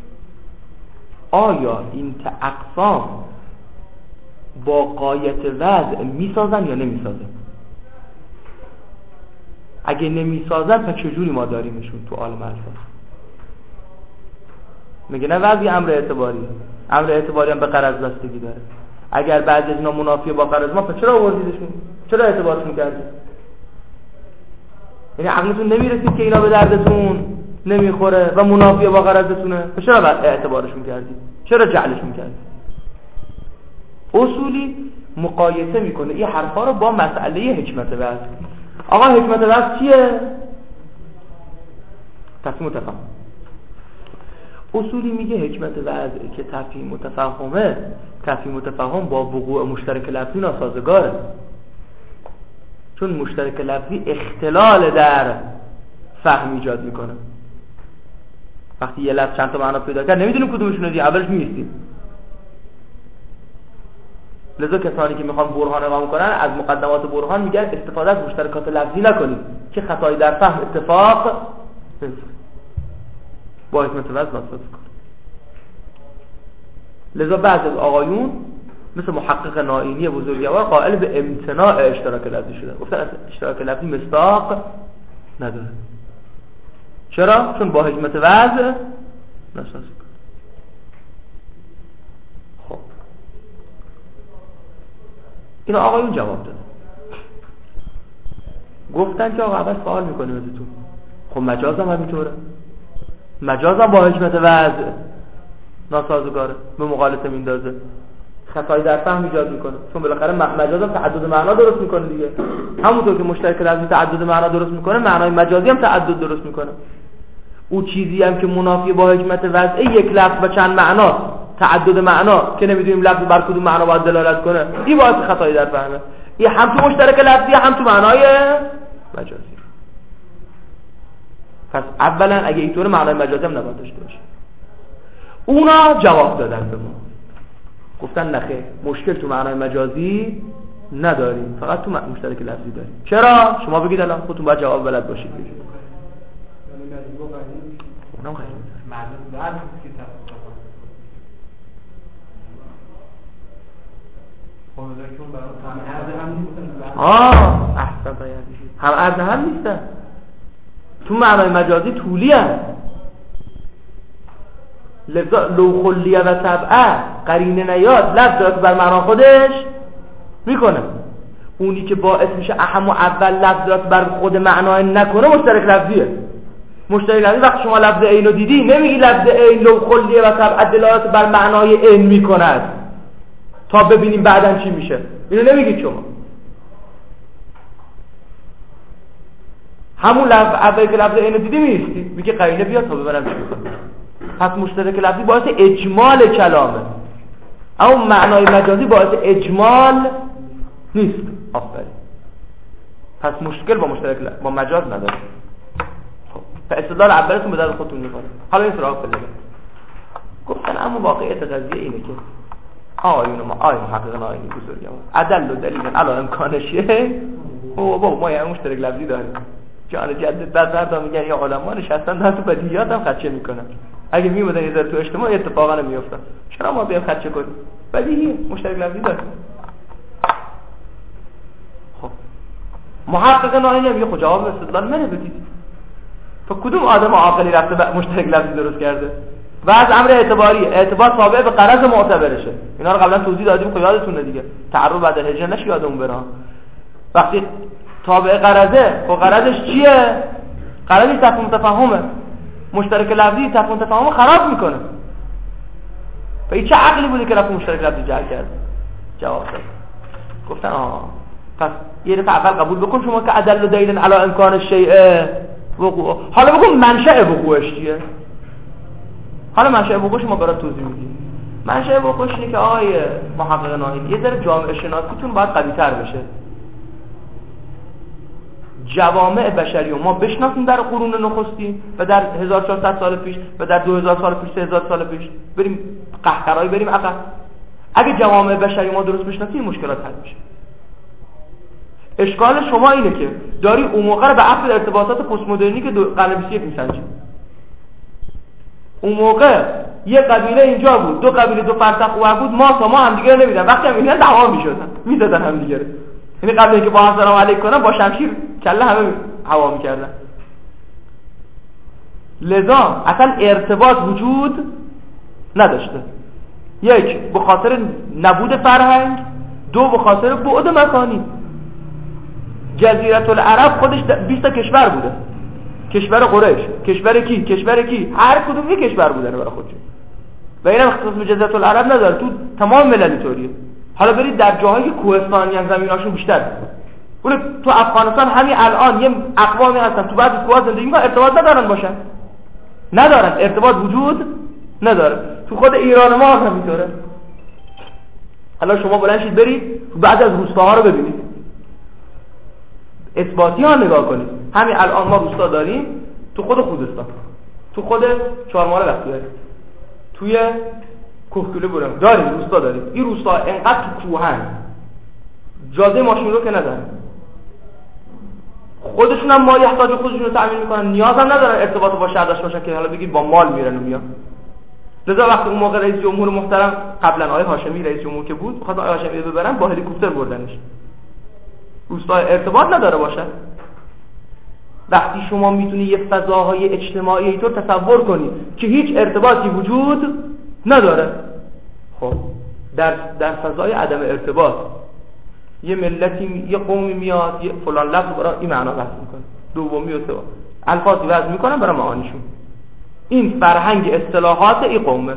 آیا این اقسام با غایت وضع میسازن یا نمیسازن؟ اگه نمیسازن پس چجوری ما داریمشون تو عالم الفاظ؟ میگه نه وضعی امر اعتباری، امر اعتباری هم به غرض بستگی داره. اگر بعضی از اینا منافی با غرض ما پس چرا آوردیدشون؟ چرا اعتبارشون کردید؟ یعنی عقلتون نمیرسید که اینا به دردتون نمیخوره و منافی با غرضتونه، پس چرا اعتبارشون کردید؟ چرا جعلشون کردید؟ اصولی مقایسه میکنه این حرفا رو با مسئله حکمت وضع. آقا حکمت وضع چیه؟ تفهیم متفهم. اصولی میگه حکمت وضع که تفهیم متفهمه، تفهیم متفهم با وقوع مشترک لفظی ناسازگاره، چون مشترک لفظی اختلال در فهم ایجاد میکنه. وقتی یه لفظ چند تا معنا پیدا کرد نمیدونیم کدومشون رو دیگه اولش میستیم. لذا کسانی که میخوان برهان اقامه کنن از مقدمات برهان میگن استفاده از مشترکات لفظی نکنید که خطایی در فهم اتفاق با حکمت وضع ناساز کنه. لذا بعض از آقایون مثل محقق نائینی بزرگوار قائل به امتناع اشتراک لفظی شدن، گفتن اشتراک لفظی مصداق نداره. چرا؟ چون با حکمت وضع ناساز کنه. خب این آقایون جواب دادن، گفتن که آقا اول سوال میکنیم ازتون، خب مجاز هم همینطوره، مجاز هم با حکمت وضع ناسازگاره، به مقالطه میندازه، خطایی در فهم ایجاد میکنه، چون بالاخره مجاز هم تعدد معنا درست میکنه دیگه. همونطور که مشترک لفظی تعدد معنا درست میکنه، معنای مجازی هم تعدد درست میکنه. او چیزی هم که منافی با حکمت وضع یک لفظ و چند معنا، تعدد معنا که نمیدونیم لفظ بر کدوم معنا باید دلالت کنه، این باعث خطایی در فهمه. این هم تو مشترک لفظی هم تو معنای مجازی. پس اولا اگه اینطور معنای مجازی هم نباید داشته باشه. اونا جواب دادن به ما، گفتن نخیر، مشکل تو معنای مجازی نداریم، فقط تو مشترک لفظی داریم. چرا؟ شما بگید الان خودتون باید جواب بلد باشید. اونم خیلی معلوم درست که تفاوت خودشون برای هم هم نیستن. آه احسن تا یادی هم عرض هم نیستن، تو معنای مجازی طولی هست. لذا لو خلیه و سبعه قرینه نیاد لفظ داره بر معنا خودش میکنه. اونی که باعث میشه اهم و اول لفظ داره بر خود معنای نکنه مشترک لفظیه. مشترک لفظی وقتی شما لفظ عین رو دیدی نمیگی لفظ عین لو خلیه و سبعه دلالت بر معنای عین میکند تا ببینیم بعدن چی میشه، اینو نمیگید شما. همون لفظ اولی که لفظ عین رو دیدی میستی میگه قرینه بیاد تا ببینم چی میکنه. پس مشترک لفظی باعث اجمال کلامه، اما معنای مجازی باعث اجمال نیست. آفرین. پس مشکل با مشترک لفظی با مجاز نداره. خب استدلال اولتون به درد خودتون میخوره. حالا این سراغ بده گفتن اما واقعیت قضیه اینه که آیون ما آیون حقیقتا آیونی بزرگوار عدل و دلیل علی امکانشه. او بابا ما یه مشترک لفظی داریم. جان جدد بعد میگن یا علما نشستن در تو بدیهیات هم خدشه میکنن. اگه میومدن یه ذره تو اجتماع اتفاقا نمیافتاد. چرا ما بیام خدشه کنیم؟ بدیهی مشترک لفظی داریم. خب محقق نائینی میگه خب جواب استدلال منه بدید. تو کدوم آدم عاقلی رفته مشترک لفظی درست کرده؟ و از امر اعتباری اعتبار تابع به غرض معتبرشه. اینا رو قبلا توضیح دادیم که یادتونه دیگه. تعرض بعد هجر نشه یادمون بره. وقتی تابع غرضه، خب غرضش چیه؟ غرضش تفاهم تفاهمه. مشترک لفظی تفاهم تفاهم خراب میکنه. و این چه عقلی بوده که رفت مشترک لفظی جعل کرد؟ جواب داد گفتن آه پس یه دفعه اول قبول بکن شما که ادل دلیل علی امکان الشیء وقوع. حالا بگو منشأ وقوعش چیه؟ حالا منشأ وقوعش ما برات توضیح میدیم. منشأ وقوعش اینه که آقای محقق ناهید یه ذره جامعه شناسیتون باید قوی‌تر بشه. جوامع بشری رو ما بشناسیم در قرون نخستی و در هزار و چهارصد سال پیش و در دو هزار سال پیش، سه هزار سال پیش، بریم قهقرایی بریم عقب. اگه جوامع بشری ما درست بشناسیم مشکلات حل میشه. اشکال شما اینه که داری اون موقع رو به عقل ارتباطات پست مدرنی که قرن بیست و یک میسنجی. اون موقع یه قبیله اینجا بود، دو قبیله دو فرسخ اون بود، ما تا ما هم دیگه رو نمیدن. وقتی هم میدن دعوا میشدن، میزدن هم دیگه. یعنی قبل اینکه با هم سلام علیک کنن با شمشیر کله همه هوا میکردن. لذا اصلا ارتباط وجود نداشته. یک به خاطر نبود فرهنگ، دو به خاطر بعد مکانی. جزیره العرب خودش بیست تا کشور بوده. کشور قریش، کشور کی، کشور کی، هر کدوم یک کشور بودن برای خودشون. و اینم اختصاص به جزیره العرب نداره، تو تمام ملل طوریه. حالا برید در جاهایی که کوهستانی هم زمیناشون بیشتر اون تو افغانستان همین الان یه اقوامی هستن تو بعضی کوها زندگی میکنن ارتباط ندارن باشن. ندارن ارتباط وجود نداره. تو خود ایران ما هم همینطوره. حالا شما بلند شید برید بعد از روستاها رو ببینید. اثباتی ها نگاه کنید. همین الان ما روستا داریم تو خود خوزستان. تو خود چهارمحال بختیاری. توی کوهگله برام داریم روستا داریم. این روستا انقدر تو کوهن. جاده ماشین رو که ندارن. خودشون هم مال احتیاج خودشون رو تامین میکنن، نیاز هم ندارن ارتباط با شهر داشته باشن که حالا بگید با مال میرن و میان. لذا وقتی اون موقع رئیس جمهور محترم قبلا آقای هاشمی رئیس جمهور که بود، خواستن آقای هاشمی رو ببرن با هلیکوپتر بردنش. روستا ارتباط نداره باشه. وقتی شما میتونی یه فضاهای اجتماعی اینطور تصور کنی که هیچ ارتباطی وجود نداره، خب در در فضای عدم ارتباط یه ملتی یه قومی میاد یه فلان لفظ برای این معنا وضع میکنه، دومی و سوم الفاظی وضع میکنن برای معانیشون. این فرهنگ اصطلاحات این قومه.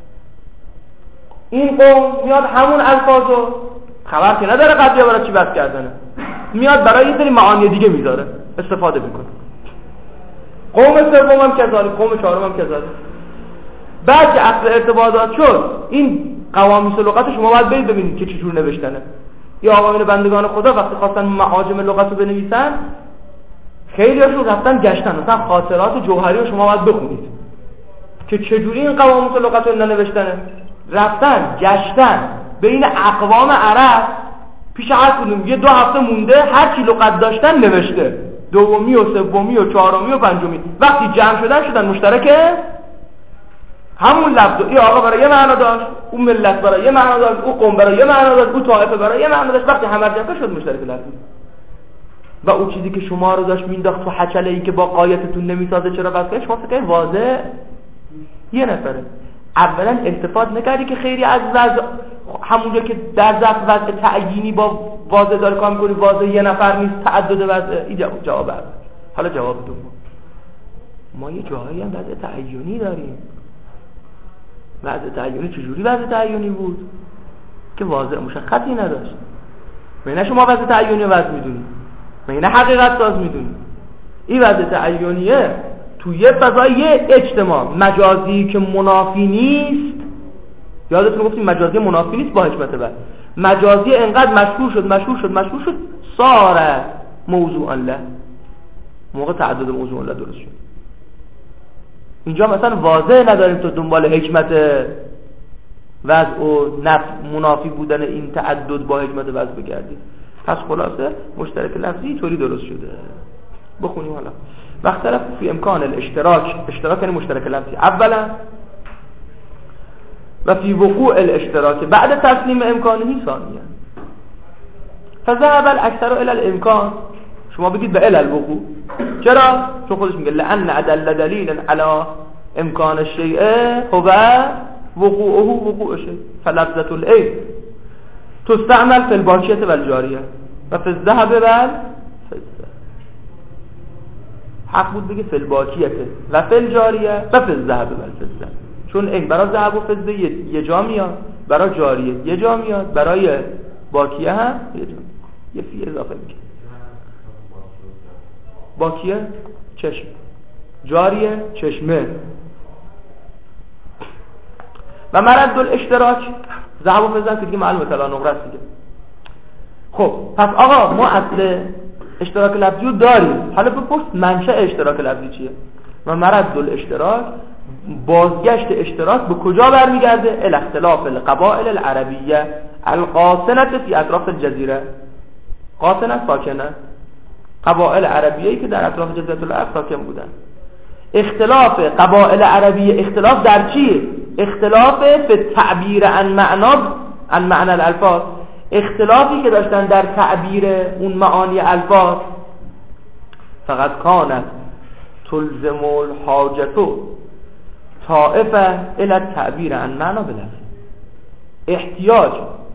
این قوم میاد همون الفاظو خبر که نداره قبلی برای چی وضع کردنه، میاد برای یه سری معانی دیگه میذاره استفاده میکنه. قوم سوم هم کذالک، قوم چهارم هم کذالک. بعد که اصل ارتباطات شد، این قوامیس لغت شما باید برید ببینید که چجور نوشتنه. یا آقایون بندگان خدا وقتی خواستن معاجم لغت رو بنویسن، خیلی هاشون رفتن گشتن، مثلا خاطرات جوهری رو شما باید بخونید که چجوری این قوامیس لغت رو ننوشتنه. رفتن گشتن بین اقوام عرب، پیش هر کدوم یه دو هفته مونده، هر کی لغت داشتن نوشته، دومی و سومی و چهارمی و پنجمی. وقتی جمع شدن شدن مشترکه همون لفظ. این آقا برای یه معنا داشت، اون ملت برای یه معنا داشت، اون قوم برای یه معنا داشت، اون طایفه برای یه معنا داشت. وقتی همه جمع شد مشترک لفظی. و اون چیزی که شما رو داشت مینداخت تو حچله ای که با قایتتون نمیسازه چرا بس کنید، شما فکر واضح یه نفره. اولا التفات نکردی که خیلی از وضع همونجا که در ضبط وضع تعیینی با واضح داره کار می‌کنی، واضح یه نفر نیست، تعدد وضع. این جواب اول. حالا جواب دوم، ما یه جاهایی هم وضع تعیینی داریم. وضع تعیینی چجوری وضع تعیینی بود که واضح مشخصی نداشت؟ معنی شما وضع تعیینی وضع میدونید، معنی حقیقت ساز میدونید. این وضع تعیینیه تو یه فضای اجتماع مجازی که منافی نیست. یادتون گفتیم مجازی منافی نیست با حکمت بعد. مجازی انقدر مشهور شد مشهور شد مشهور شد صار موضوعا له. موقع تعدد موضوعا له درست شد. اینجا مثلا واضح نداریم تو دنبال حکمت وضع و نفس منافی بودن این تعدد با حکمت وضع بگردید. پس خلاصه مشترک لفظی طوری درست شده. بخونیم حالا. وقت طرف فی امکان الاشتراک، اشتراک یعنی مشترک لفظی اولا، و فی وقوع الاشتراک بعد تسلیم امکانه ثانیا. فذهب الاکثر الى الامکان، شما بگید به الی الوقوع. چرا؟ چون خودش میگه لان ادل دلیلا علی امکان الشیء هو وقوعه وقوع شیء فلفظه العین تستعمل فی الباقیه والجاریه. و فی الذهب بل حق بود بگه فی الباکیته و فی الجاریه و فی الذهب بل فضه، چون این برای ذهب و فضه یه جا میاد، برای جاریه یه جا میاد، برای باکیه هم یه جا یه فی اضافه میکنه. باکیه چشم، جاریه چشمه. و مرد الاشتراک ذهب و فضه که دیگه معلومه طلا نقره است دیگه. خب پس آقا ما اصل اشتراک لفظی رو داریم، حالا بپرس منشأ اشتراک لفظی چیه؟ و مرد الاشتراک، بازگشت اشتراک به کجا برمیگرده؟ ال اختلاف القبائل العربیه القاصنه فی اطراف الجزیره. قاصنه ساکنه، قبائل عربیه‌ای که در اطراف جزیره العرب ساکن بودن. اختلاف قبائل عربیه، اختلاف در چیه؟ اختلاف فی تعبیر عن معنا عن معنی الالفاظ، اختلافی که داشتن در تعبیر اون معانی الفاظ. فقط کانت تلزم الحاجتو طائفه الى التعبیر عن معنا بلفظ، احتیاج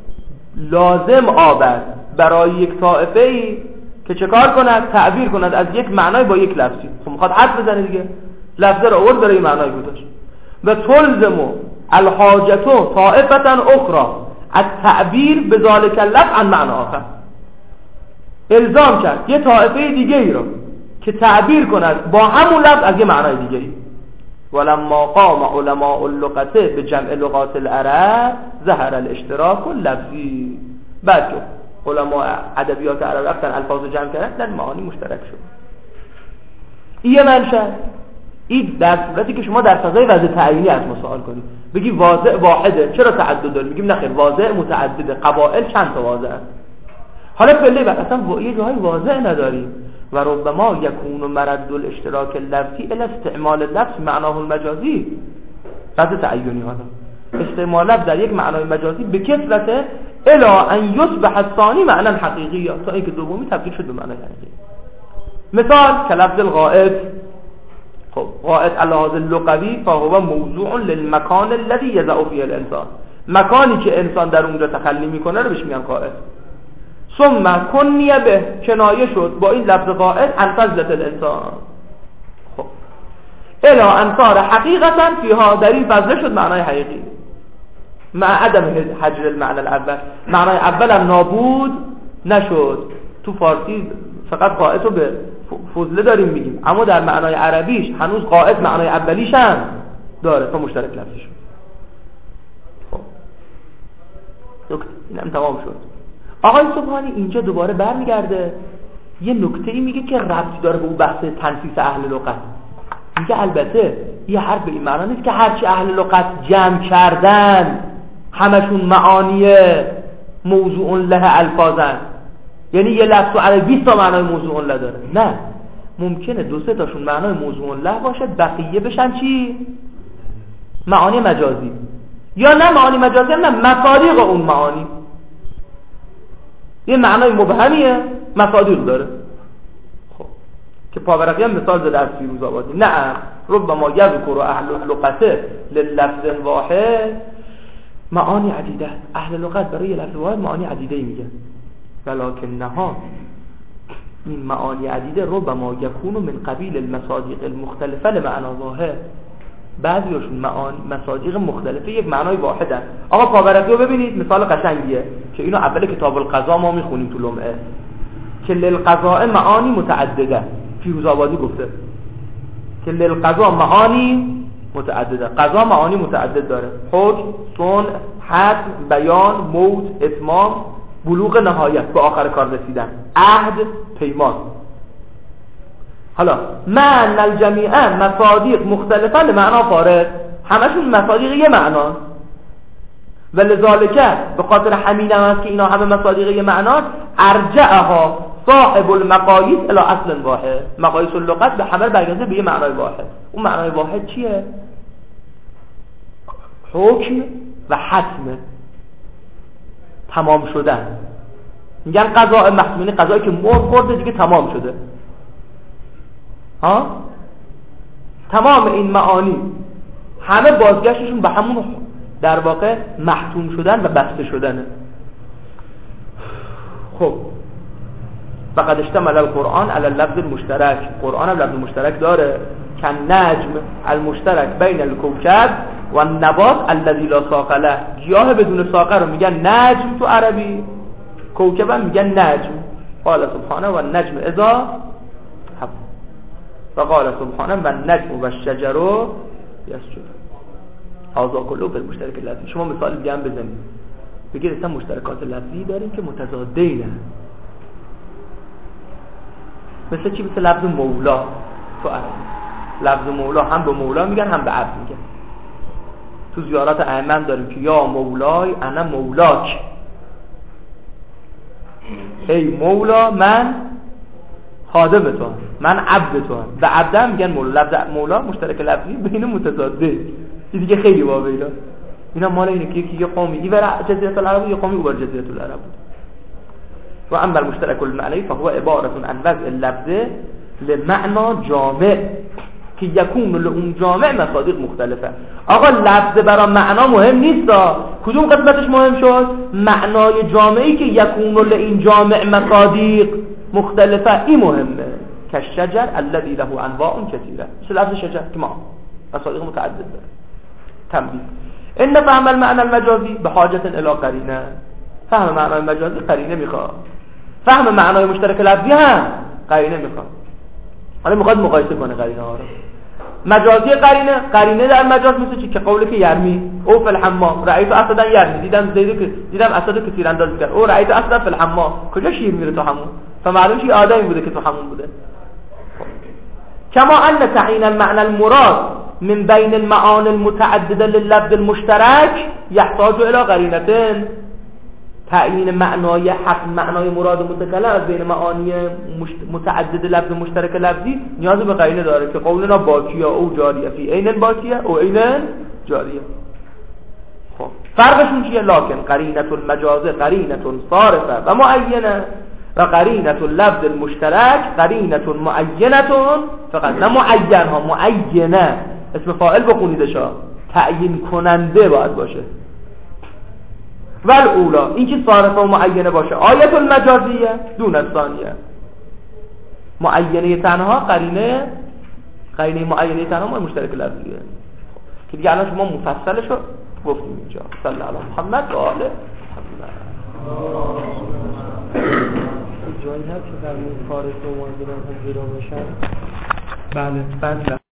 لازم آورد برای یک طائفه ای که چه کار کند؟ تعبیر کند از یک معنای با یک لفظی. خب میخواد حد بزنه دیگه، لفظه رو آورد برای معنای گذاشت. و تلزم الحاجتو طائفه اخرى التعبیر بذالک اللفظ عن معنی آخر، الزام کرد یه طائفه دیگه ای رو که تعبیر کند با همون لفظ از یه معنای دیگه ای. ولما قام علماء اللغت به جمع لغات العرب ظهر الاشتراک اللفظی. بعد که علماء ادبیات عرب رفتن الفاظ جمع کردن در معانی مشترک شد. این منشأ. این در صورتی که شما در فضای وضع تعیینی از ما سوال کنید بگی واضع واحده، چرا تعدد داریم؟ میگیم نخیر، واضع متعدده، قبائل چند تا واضع است. حالا پله بعد اصلا یه جایی واضع نداریم. و ربما یکون مرد الاشتراک اللفظی الی استعمال اللفظ معناه المجازی. وضع تعیینی ها استعمال لفظ در یک معنای مجازی به کثرت الی ان یصبح الثانی معنی حقیقی، تا اینکه دومی تبدیل شد به معنی حقیقی. مثال کلفظ الغائب. خب غائب علاوه اللغوی فهو موضوع للمکان الذي يضع فيه الانسان، مکانی که انسان در اونجا تخلی میکنه رو بهش میگن غائب. ثم کنیه به، کنایه شد با این لفظ غائب عن فضلة الانسان. خب الا انصار حقیقتا فیها، در این فضله شد معنای حقیقی مع عدم حجر المعنى الاول، معنای اول هم نابود نشد. تو فارسی فقط غائب رو به فضله داریم میگیم، اما در معنای عربیش هنوز غائب معنای اولیش هم داره تا مشترک لفظی شد. خب نکته اینم تمام شد. آقای سبحانی اینجا دوباره برمیگرده یه نکته‌ای میگه که ربطی داره به اون بحث تنسیس اهل لغت. میگه البته یه حرف به این معنا نیست که هرچی اهل لغت جمع کردن همشون معانی موضوع له الفاظن، یعنی یه لفظ عربی بیست تا معنای موضوع له داره. نه، ممکنه دو سه تاشون معنای موضوع له باشه، بقیه بشن چی؟ معانی مجازی. یا نه معانی مجازی هم نه، مصادیق اون معانی. یه معنای مبهمیه مصادیق داره. خب که پاورقی هم مثال زده از فیروز آبادی. نه ربما یذکر اهل لغته لللفظ واحد معانی عدیده. اهل لغت برای لفظ واحد معانی عدیده میگه، ولکن نها این معانی عدیده ربما یکون من قبیل المصادیق المختلفه لمعنی واحد. بعضیاشون معانی مصادیق مختلفه یک معنای واحدن. آقا پاورقی رو ببینید مثال قشنگیه که اینو اول کتاب القضا ما میخونیم تو لمعه، که للقضاء معانی متعدده. فیروز آبادی گفته که للقضاء معانی متعدده، قضا معانی متعدد داره: حکم، صنع، حد، بیان، موت، اتمام، بلوغ نهایت، به آخر کار رسیدن، عهد، پیمان. حالا معنی الجمیع مصادیق مختلفه لمعنا فارغ، همشون مصادیق یه معنا، ولذالک به خاطر همین هم هست که اینا همه مصادیق یه معنا. ارجعها صاحب المقاییس الی اصل واحد، مقاییس اللغت به همه برگرده به یه معنای واحد. اون معنای واحد چیه؟ حکم و حتم، تمام شدن. میگن قضاء محتومی، قضایی که مهر خورده دیگه تمام شده. ها تمام این معانی همه بازگشتشون به همون در واقع محتوم شدن و بسته شدنه. خب فقد اشتمل القرآن على اللفظ المشترک، قرآن هم لفظ مشترک داره، کن نجم المشترک بین الکوکب و النبات الذی لا ساق له. گیاه بدون ساقه رو میگن نجم تو عربی، کوکب هم میگن نجم. قال سبحانه و النجم اذا هوا و قال سبحانه و النجم و الشجر یسجد. هذا كله بالمشترک لفظی. شما مثال دیگه هم بزنید، بگید اصلا مشترکات لفظی داریم که متضادین، مثل چی؟ مثل لفظ مولا تو عربی. لفظ مولا هم به مولا میگن هم به عبد میگن. تو زیارات ائمه داریم که یا مولای انا مولاک، ای مولا من خادم تو هم، من عبد تو هم. به عبد هم میگن مولا. لفظ مولا مشترک لفظی بین متضاده. این دیگه خیلی واقعیه. اینا مال اینه که یکی یه قومی ای بر جزیره العرب، یه قومی بر جزیره العرب بود. و اما المشترک المعنی فهو عبارة عن وضع اللفظ لمعنى جامع که یکون لون جامع مصادیق مختلفه. آقا لفظ برای معنا مهم نیست. کدوم قسمتش مهم شد؟ معنای جامعی که یکون لین جامع مصادیق مختلفه، این مهمه. که شجر الذی له انواع کثیره، مثل لفظ شجر که ما مصادیق متعدد داره. تنبیه: ان فهم المعنى المجازی بحاجة الی قرینه. فهم معنای مجازی قرینه میخواد. فهم معنای مشترک لفظی هم قرینه میخواد. حالا میخواد مقایسه کنه قرینه ها رو. مجازی قرینه، قرینه در مجاز مثل چی؟ که قولی که یرمی او فی الحمام رأیت اسدا یرمی، دیدم زیدو که دیدم اسدو که تیراندازی کرد، او رأیت اسدا فی الحمام، کجا شیر میره تو همون؟ فمعلوم شی آدمی بوده که تو همون بوده. کما ان تعیین المعنى المراد من بین المعانی المتعدده لللفظ المشترک یحتاج الى قرینه. تعیین معنای حق، معنای مراد متکلم از بین معانی متعدد لفظ مشترک لفظی نیاز به قرینه داره که قولنا باقیه او جاریه فی عین باقیه او عین جاریه. خب فرقشون چیه؟ لکن قرینه المجاز قرینه صارفه و معینه و قرینه اللفظ المشترک قرینه معینه، فقط نه معین ها، معینه اسم فاعل بخونیدشا، تعیین کننده باید باشه. ول اولا این که صارفه و معینه باشه آیت المجازیه دون الثانیه. معینه تنها قرینه قرینه معینه تنها ما مشترک لفظیه که دیگه الان شما مفصلش رو گفتیم اینجا. صلی الله علی محمد و آله محمد. جایی هست که در مورد فارس و معادلات هم جدا باشن؟ بله بله.